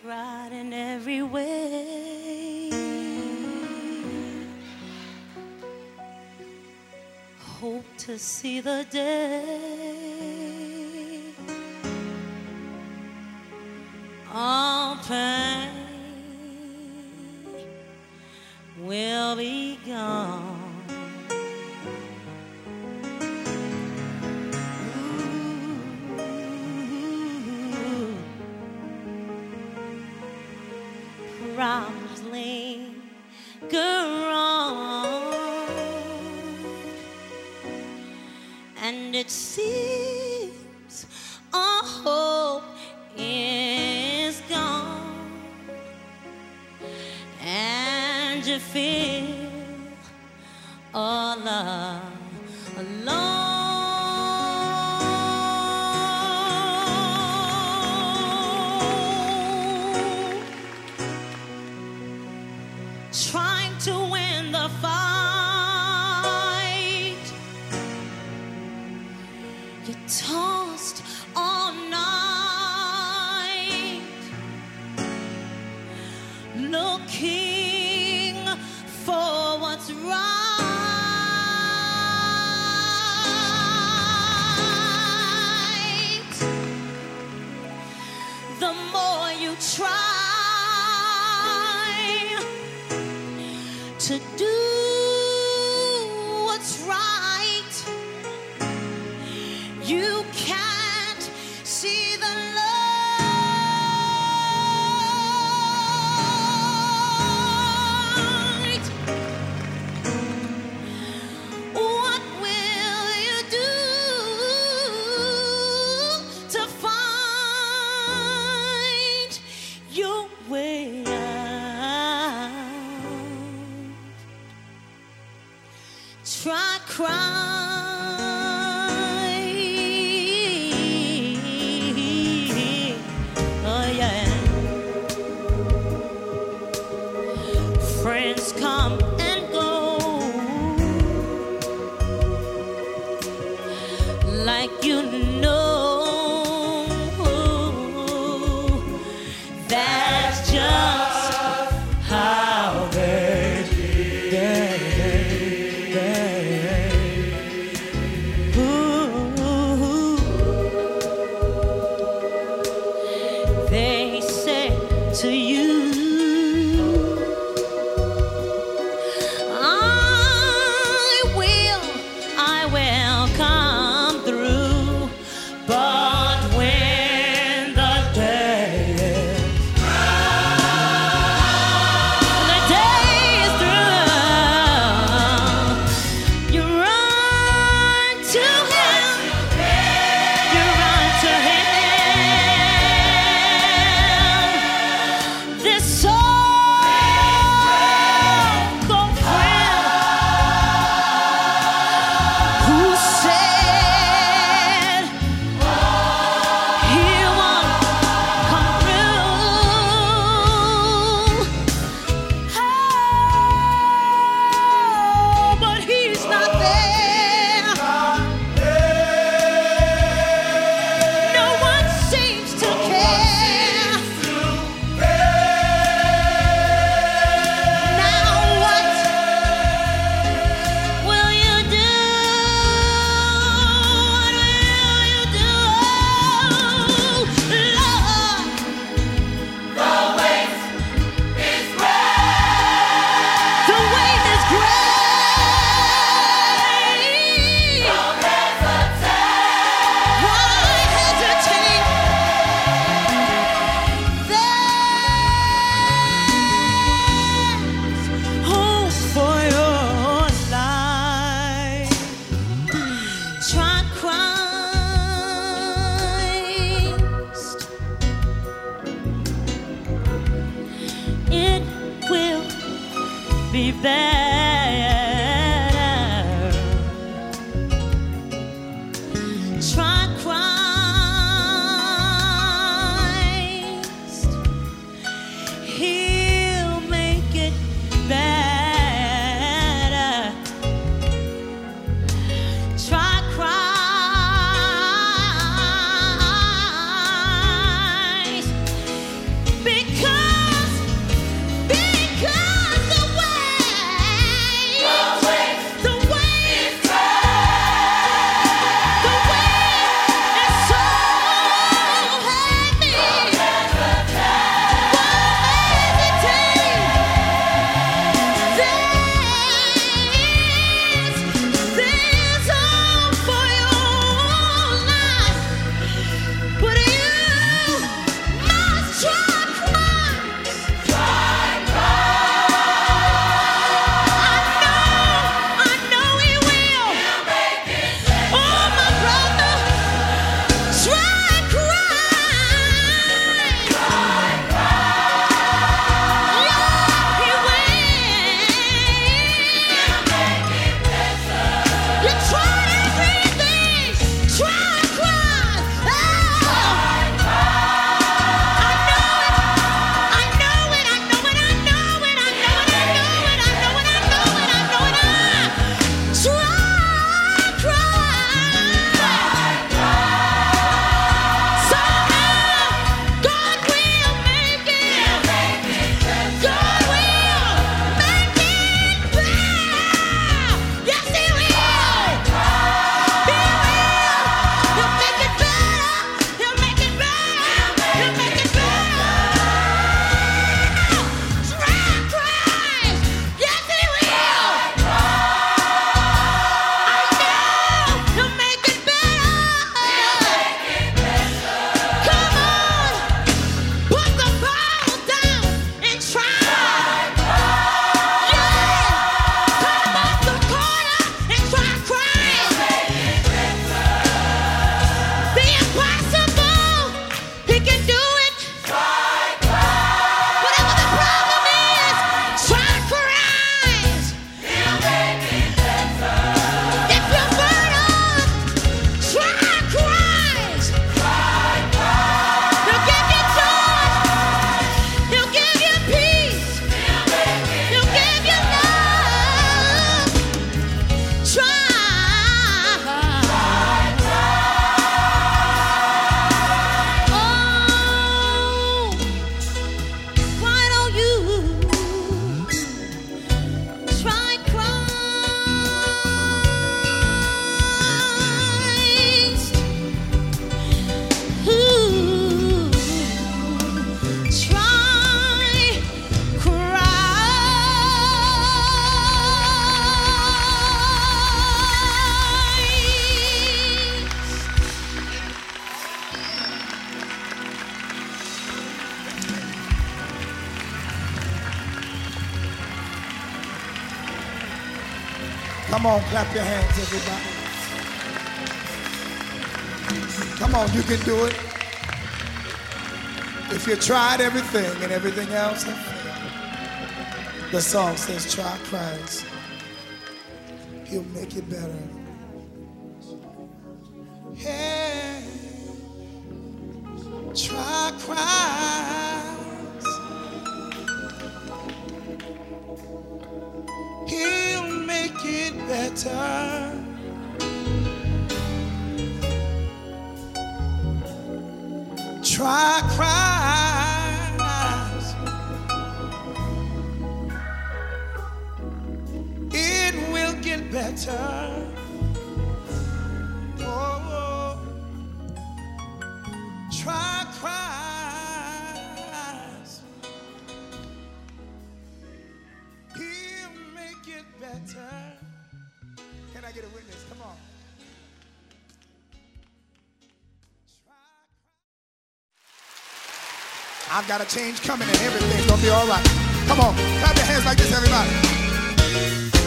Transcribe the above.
right in every way. Hope to see the day. All pain will be gone. Problems linger on, and it seems all hope is gone, and you feel all alone. Trying to win the fight, you're tossed all night, looking for what's right. The more you try to do what's right, you can't see the light. What will you do to find your way out? Try crying, oh yeah. Friends come and go, like you know. That's just how they They say to you, I will come through. But when the day is through, you run to him. You run to him. This so-called friend who said he won't come through. Oh, but he's not there. No one seems to care. Now what will you do? What will you do? Lord, the weight is great. The weight is great. Why hesitate? There's hope for your life. Try Christ. It will be better. Try Christ. He'll make it better. Try Christ. Because Come on, clap your hands, everybody. Come on, you can do it. If you tried everything and everything else had failed, the song says, try Christ. He'll make it better. Hey, try Christ. He'll make it better. Try Christ. It will get better. Oh, try Christ. He'll make it better. Can I get a witness? Come on. I've got a change coming and everything's gonna be all right. Come on, clap your hands like this, everybody.